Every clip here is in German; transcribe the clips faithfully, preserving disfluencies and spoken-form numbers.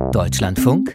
Deutschlandfunk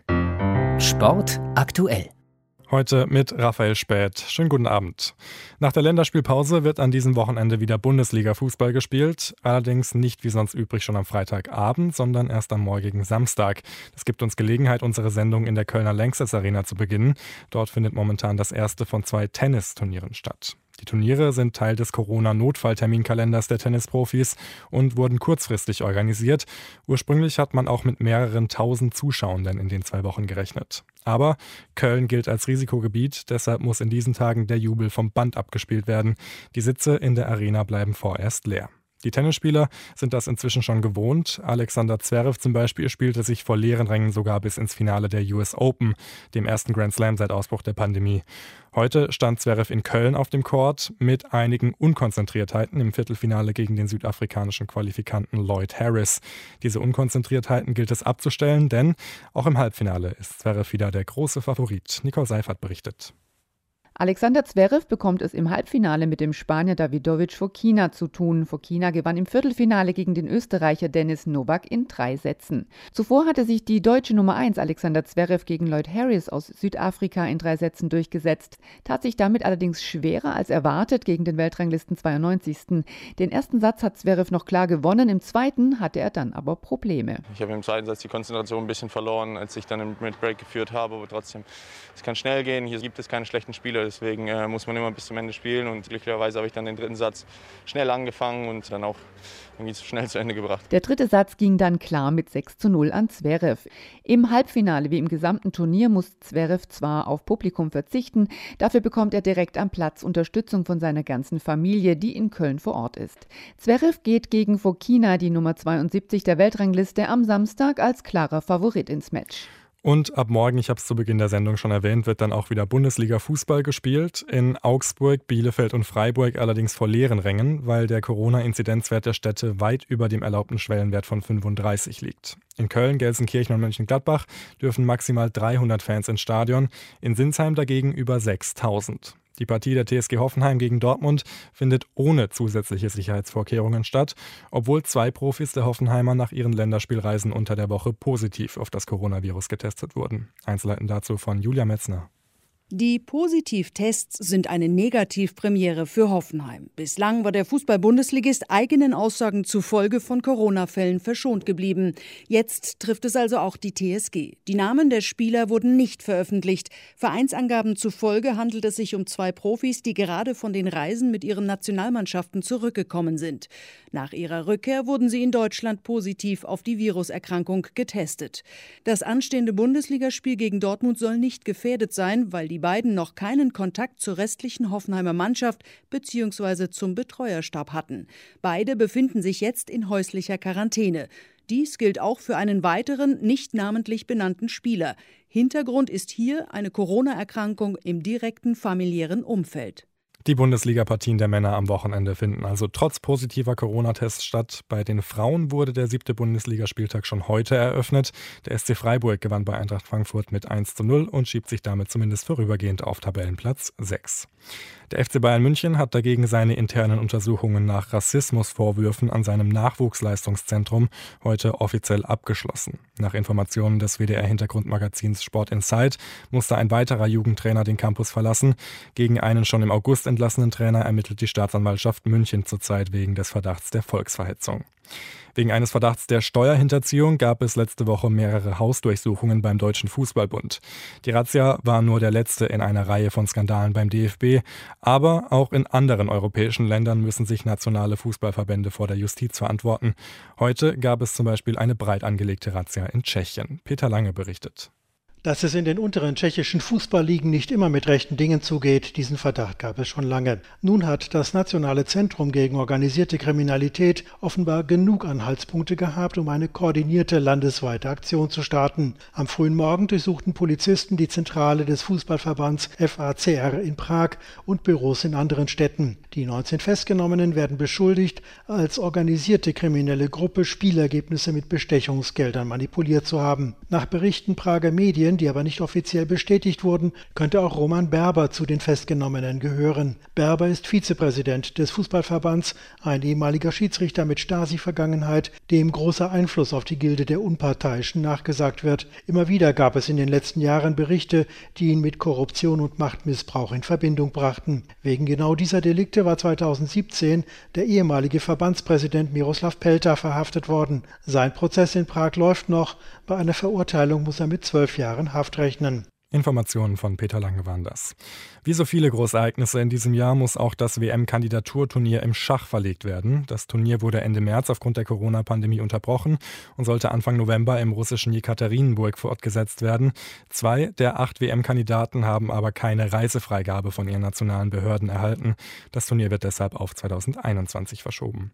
Sport aktuell. Heute mit Raphael Späth. Schönen guten Abend. Nach der Länderspielpause wird an diesem Wochenende wieder Bundesliga-Fußball gespielt. Allerdings nicht wie sonst üblich schon am Freitagabend, sondern erst am morgigen Samstag. Das gibt uns Gelegenheit, unsere Sendung in der Kölner Lanxess Arena zu beginnen. Dort findet momentan das erste von zwei Tennisturnieren statt. Die Turniere sind Teil des Corona-Notfallterminkalenders der Tennisprofis und wurden kurzfristig organisiert. Ursprünglich hat man auch mit mehreren tausend Zuschauenden in den zwei Wochen gerechnet. Aber Köln gilt als Risikogebiet, deshalb muss in diesen Tagen der Jubel vom Band abgespielt werden. Die Sitze in der Arena bleiben vorerst leer. Die Tennisspieler sind das inzwischen schon gewohnt. Alexander Zverev zum Beispiel spielte sich vor leeren Rängen sogar bis ins Finale der U S Open, dem ersten Grand Slam seit Ausbruch der Pandemie. Heute stand Zverev in Köln auf dem Court mit einigen Unkonzentriertheiten im Viertelfinale gegen den südafrikanischen Qualifikanten Lloyd Harris. Diese Unkonzentriertheiten gilt es abzustellen, denn auch im Halbfinale ist Zverev wieder der große Favorit. Nicole Seifert berichtet. Alexander Zverev bekommt es im Halbfinale mit dem Spanier Davidovich Fokina zu tun. Fokina gewann im Viertelfinale gegen den Österreicher Denis Novak in drei Sätzen. Zuvor hatte sich die deutsche Nummer eins Alexander Zverev gegen Lloyd Harris aus Südafrika in drei Sätzen durchgesetzt, tat sich damit allerdings schwerer als erwartet gegen den Weltranglisten zweiundneunzigsten Den ersten Satz hat Zverev noch klar gewonnen, im zweiten hatte er dann aber Probleme. Ich habe im zweiten Satz die Konzentration ein bisschen verloren, als ich dann im Break geführt habe, aber trotzdem, es kann schnell gehen, hier gibt es keine schlechten Spieler. Deswegen äh, muss man immer bis zum Ende spielen und glücklicherweise habe ich dann den dritten Satz schnell angefangen und dann auch irgendwie schnell zu Ende gebracht. Der dritte Satz ging dann klar mit sechs zu null an Zverev. Im Halbfinale wie im gesamten Turnier muss Zverev zwar auf Publikum verzichten, dafür bekommt er direkt am Platz Unterstützung von seiner ganzen Familie, die in Köln vor Ort ist. Zverev geht gegen Fokina, die Nummer zweiundsiebzig der Weltrangliste, am Samstag als klarer Favorit ins Match. Und ab morgen, ich habe es zu Beginn der Sendung schon erwähnt, wird dann auch wieder Bundesliga-Fußball gespielt. In Augsburg, Bielefeld und Freiburg allerdings vor leeren Rängen, weil der Corona-Inzidenzwert der Städte weit über dem erlaubten Schwellenwert von fünfunddreißig liegt. In Köln, Gelsenkirchen und Mönchengladbach dürfen maximal dreihundert Fans ins Stadion, in Sinsheim dagegen über sechstausend. Die Partie der T S G Hoffenheim gegen Dortmund findet ohne zusätzliche Sicherheitsvorkehrungen statt, obwohl zwei Profis der Hoffenheimer nach ihren Länderspielreisen unter der Woche positiv auf das Coronavirus getestet wurden. Einzelheiten dazu von Julia Metzner. Die Positivtests sind eine Negativpremiere für Hoffenheim. Bislang war der Fußball-Bundesligist eigenen Aussagen zufolge von Corona-Fällen verschont geblieben. Jetzt trifft es also auch die T S G. Die Namen der Spieler wurden nicht veröffentlicht. Vereinsangaben zufolge handelt es sich um zwei Profis, die gerade von den Reisen mit ihren Nationalmannschaften zurückgekommen sind. Nach ihrer Rückkehr wurden sie in Deutschland positiv auf die Viruserkrankung getestet. Das anstehende Bundesligaspiel gegen Dortmund soll nicht gefährdet sein, weil die Die beiden noch keinen Kontakt zur restlichen Hoffenheimer Mannschaft bzw. zum Betreuerstab hatten. Beide befinden sich jetzt in häuslicher Quarantäne. Dies gilt auch für einen weiteren, nicht namentlich benannten Spieler. Hintergrund ist hier eine Corona-Erkrankung im direkten familiären Umfeld. Die Bundesliga-Partien der Männer am Wochenende finden also trotz positiver Corona-Tests statt. Bei den Frauen wurde der siebte Bundesligaspieltag schon heute eröffnet. Der S C Freiburg gewann bei Eintracht Frankfurt mit eins zu null und schiebt sich damit zumindest vorübergehend auf Tabellenplatz sechs. Der F C Bayern München hat dagegen seine internen Untersuchungen nach Rassismusvorwürfen an seinem Nachwuchsleistungszentrum heute offiziell abgeschlossen. Nach Informationen des W D R-Hintergrundmagazins Sport Insight musste ein weiterer Jugendtrainer den Campus verlassen. Gegen einen schon im August entlassenen Trainer ermittelt die Staatsanwaltschaft München zurzeit wegen des Verdachts der Volksverhetzung. Wegen eines Verdachts der Steuerhinterziehung gab es letzte Woche mehrere Hausdurchsuchungen beim Deutschen Fußballbund. Die Razzia war nur der letzte in einer Reihe von Skandalen beim D F B, aber auch in anderen europäischen Ländern müssen sich nationale Fußballverbände vor der Justiz verantworten. Heute gab es zum Beispiel eine breit angelegte Razzia in Tschechien. Peter Lange berichtet. Dass es in den unteren tschechischen Fußballligen nicht immer mit rechten Dingen zugeht, diesen Verdacht gab es schon lange. Nun hat das Nationale Zentrum gegen organisierte Kriminalität offenbar genug Anhaltspunkte gehabt, um eine koordinierte landesweite Aktion zu starten. Am frühen Morgen durchsuchten Polizisten die Zentrale des Fußballverbands F A C R in Prag und Büros in anderen Städten. Die neunzehn Festgenommenen werden beschuldigt, als organisierte kriminelle Gruppe Spielergebnisse mit Bestechungsgeldern manipuliert zu haben. Nach Berichten Prager Medien Meldungen, die aber nicht offiziell bestätigt wurden, könnte auch Roman Berber zu den Festgenommenen gehören. Berber ist Vizepräsident des Fußballverbands, ein ehemaliger Schiedsrichter mit Stasi-Vergangenheit, dem großer Einfluss auf die Gilde der Unparteiischen nachgesagt wird. Immer wieder gab es in den letzten Jahren Berichte, die ihn mit Korruption und Machtmissbrauch in Verbindung brachten. Wegen genau dieser Delikte war zweitausendsiebzehn der ehemalige Verbandspräsident Miroslav Pelta verhaftet worden. Sein Prozess in Prag läuft noch. Bei einer Verurteilung muss er mit zwölf Jahren Haft rechnen. Informationen von Peter Lange waren das. Wie so viele Großereignisse in diesem Jahr muss auch das W M-Kandidaturturnier im Schach verlegt werden. Das Turnier wurde Ende März aufgrund der Corona-Pandemie unterbrochen und sollte Anfang November im russischen Jekaterinburg fortgesetzt werden. Zwei der acht W M-Kandidaten haben aber keine Reisefreigabe von ihren nationalen Behörden erhalten. Das Turnier wird deshalb auf zweitausendeinundzwanzig verschoben.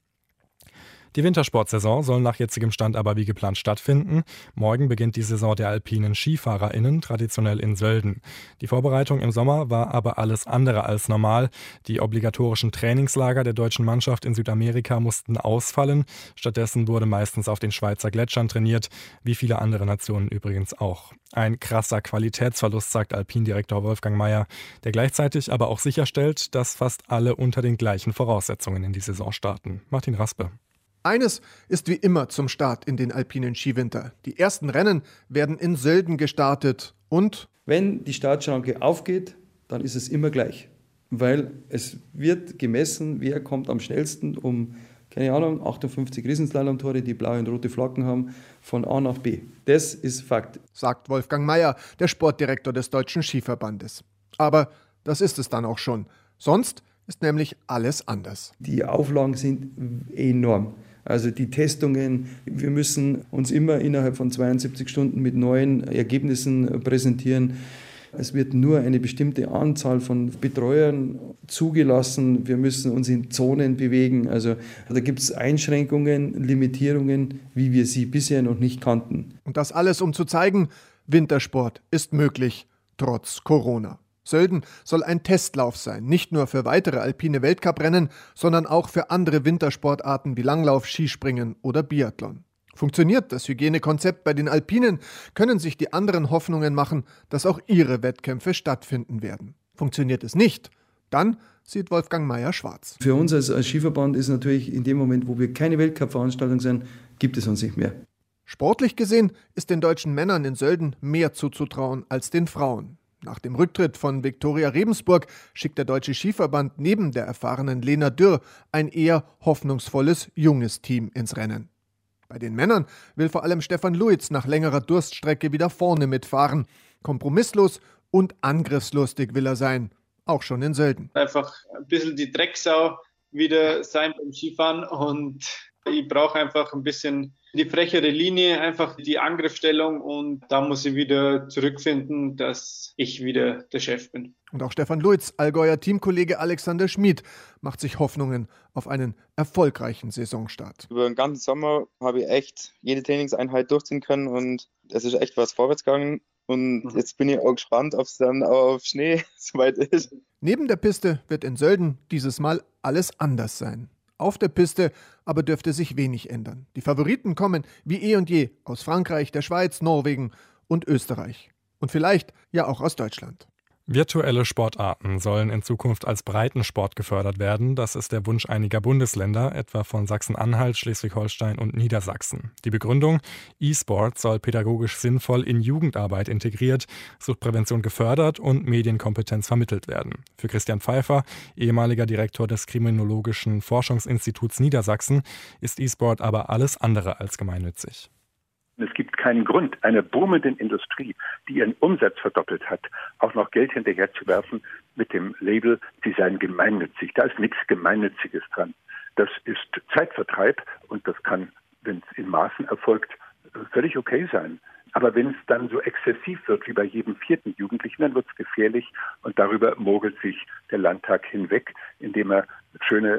Die Wintersportsaison soll nach jetzigem Stand aber wie geplant stattfinden. Morgen beginnt die Saison der alpinen SkifahrerInnen, traditionell in Sölden. Die Vorbereitung im Sommer war aber alles andere als normal. Die obligatorischen Trainingslager der deutschen Mannschaft in Südamerika mussten ausfallen. Stattdessen wurde meistens auf den Schweizer Gletschern trainiert, wie viele andere Nationen übrigens auch. Ein krasser Qualitätsverlust, sagt Alpindirektor Wolfgang Mayer, der gleichzeitig aber auch sicherstellt, dass fast alle unter den gleichen Voraussetzungen in die Saison starten. Martin Raspe. Eines ist wie immer zum Start in den alpinen Skiwinter. Die ersten Rennen werden in Sölden gestartet und wenn die Startschranke aufgeht, dann ist es immer gleich, weil es wird gemessen, wer kommt am schnellsten um, keine Ahnung, achtundfünfzig Riesenslalomtore, die blaue und rote Flaggen haben, von A nach B. Das ist Fakt, sagt Wolfgang Mayer, der Sportdirektor des Deutschen Skiverbandes. Aber das ist es dann auch schon. Sonst ist nämlich alles anders. Die Auflagen sind enorm. Also die Testungen, wir müssen uns immer innerhalb von zweiundsiebzig Stunden mit neuen Ergebnissen präsentieren. Es wird nur eine bestimmte Anzahl von Betreuern zugelassen. Wir müssen uns in Zonen bewegen. Also da gibt es Einschränkungen, Limitierungen, wie wir sie bisher noch nicht kannten. Und das alles, um zu zeigen, Wintersport ist möglich, trotz Corona. Sölden soll ein Testlauf sein, nicht nur für weitere alpine Weltcuprennen, sondern auch für andere Wintersportarten wie Langlauf, Skispringen oder Biathlon. Funktioniert das Hygienekonzept bei den Alpinen, können sich die anderen Hoffnungen machen, dass auch ihre Wettkämpfe stattfinden werden. Funktioniert es nicht, dann sieht Wolfgang Mayer schwarz. Für uns als, als Skiverband ist natürlich in dem Moment, wo wir keine Weltcup-Veranstaltung sind, gibt es uns nicht mehr. Sportlich gesehen ist den deutschen Männern in Sölden mehr zuzutrauen als den Frauen. Nach dem Rücktritt von Viktoria Rebensburg schickt der Deutsche Skiverband neben der erfahrenen Lena Dürr ein eher hoffnungsvolles, junges Team ins Rennen. Bei den Männern will vor allem Stefan Luiz nach längerer Durststrecke wieder vorne mitfahren. Kompromisslos und angriffslustig will er sein, auch schon in Sölden. Einfach ein bisschen die Drecksau wieder sein beim Skifahren und ich brauche einfach ein bisschen die frechere Linie, einfach die Angriffsstellung und da muss ich wieder zurückfinden, dass ich wieder der Chef bin. Und auch Stefan Luiz, Allgäuer Teamkollege Alexander Schmid, macht sich Hoffnungen auf einen erfolgreichen Saisonstart. Über den ganzen Sommer habe ich echt jede Trainingseinheit durchziehen können und es ist echt was vorwärts gegangen. Und jetzt bin ich auch gespannt, ob es dann auf Schnee soweit ist. Neben der Piste wird in Sölden dieses Mal alles anders sein. Auf der Piste aber dürfte sich wenig ändern. Die Favoriten kommen wie eh und je aus Frankreich, der Schweiz, Norwegen und Österreich. Und vielleicht ja auch aus Deutschland. Virtuelle Sportarten sollen in Zukunft als Breitensport gefördert werden. Das ist der Wunsch einiger Bundesländer, etwa von Sachsen-Anhalt, Schleswig-Holstein und Niedersachsen. Die Begründung: E-Sport soll pädagogisch sinnvoll in Jugendarbeit integriert, Suchtprävention gefördert und Medienkompetenz vermittelt werden. Für Christian Pfeiffer, ehemaliger Direktor des Kriminologischen Forschungsinstituts Niedersachsen, ist E-Sport aber alles andere als gemeinnützig. Es gibt keinen Grund, einer boomenden Industrie, die ihren Umsatz verdoppelt hat, auch noch Geld hinterher zu werfen mit dem Label, sie seien gemeinnützig. Da ist nichts Gemeinnütziges dran. Das ist Zeitvertreib und das kann, wenn es in Maßen erfolgt, völlig okay sein. Aber wenn es dann so exzessiv wird wie bei jedem vierten Jugendlichen, dann wird es gefährlich und darüber mogelt sich der Landtag hinweg, indem er schöne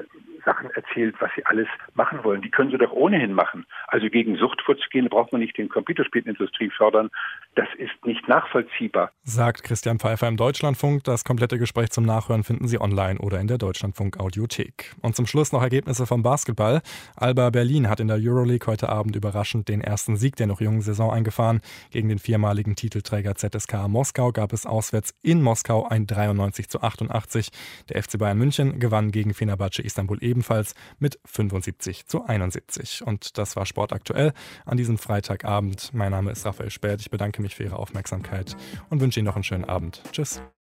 Sachen erzählt, was sie alles machen wollen. Die können sie doch ohnehin machen. Also gegen Sucht vorzugehen, braucht man nicht den Computerspielindustrie fördern. Das ist nicht nachvollziehbar. Sagt Christian Pfeiffer im Deutschlandfunk. Das komplette Gespräch zum Nachhören finden Sie online oder in der Deutschlandfunk-Audiothek. Und zum Schluss noch Ergebnisse vom Basketball. Alba Berlin hat in der Euroleague heute Abend überraschend den ersten Sieg der noch jungen Saison eingefahren. Gegen den viermaligen Titelträger Z S K Moskau gab es auswärts in Moskau ein dreiundneunzig zu achtundachtzig. Der F C Bayern München gewann gegen Fenerbahce Istanbul ebenfalls mit fünfundsiebzig zu einundsiebzig. Und das war Sport aktuell an diesem Freitagabend. Mein Name ist Raphael Späth. Ich bedanke mich für Ihre Aufmerksamkeit und wünsche Ihnen noch einen schönen Abend. Tschüss.